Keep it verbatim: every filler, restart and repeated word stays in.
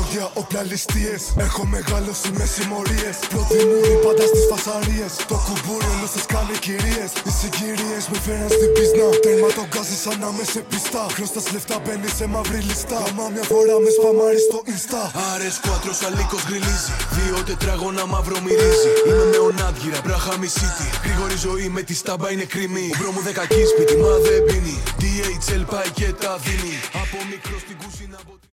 για όπλα ληστείες. Έχω μεγαλώσει με συμμορίες. Προδημούρι πάντα στις φασαρίες. Το κουμπούρι όλο σας κάνει κυρίες. Οι συγκυρίες με φέραν στην πίσνα. Τέρμα τον γκάζι σαν να με σε πιστά. Χρωστάς λεφτά μπαίνει σε μαύρη λιστά. Γαμά μια φορά με σπαμάρι στο Insta. Άρες κουάτρος αλίκος γριλίζει. Δύο τετράγωνα μαύρο μυρίζει. Είμαι με ονάδγυρα, Μπράχαμι City. Γρήγορη ζωή με τη στάμπα είναι κριμή. Ο μπρο μου δεκακή σπίτι, μα δεν πίνει. ντι έιτς ελ πάει και τα δίνει. Από μικρό στην κουζίνα.